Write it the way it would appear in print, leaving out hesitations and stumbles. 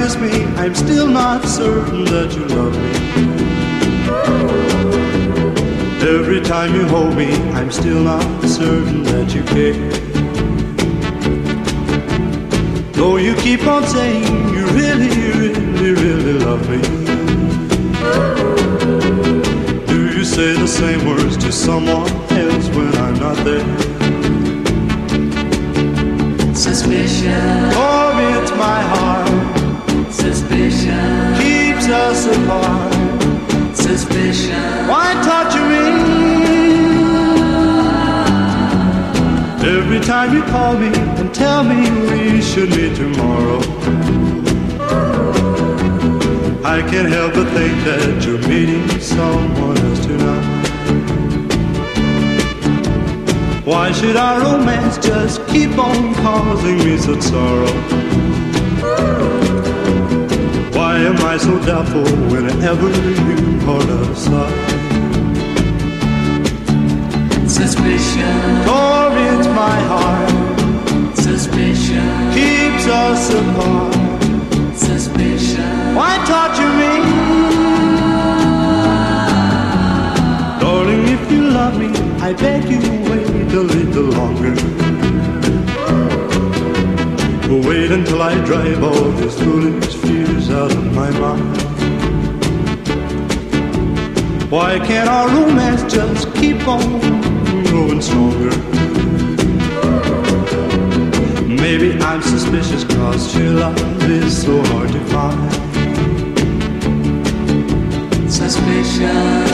kiss me, I'm still not certain that you love me. Every time you hold me, I'm still not certain that you care. Though you keep on saying you really, really, really love me. Do you say the same words to someone else when I'm not there? Suspicion. Oh, it's my heart. Suspicion. Keeps us apart. Suspicion. Why torture me? Every time you call me and tell me we should meet tomorrow, I can't help but think that you're meeting someone else tonight. Why should our romance just keep on causing me such sorrow? Why am I so doubtful whenever you hold aside? Suspicion. For it's my heart. Suspicion. Keeps us apart. Suspicion. Why torture me? Darling, if you love me, I beg you wait a little longer. Wait until I drive all these foolish fears out of my mind. Why can't our romance just keep on growing stronger? Maybe I'm suspicious 'cause your love is so hard to find. Suspicion.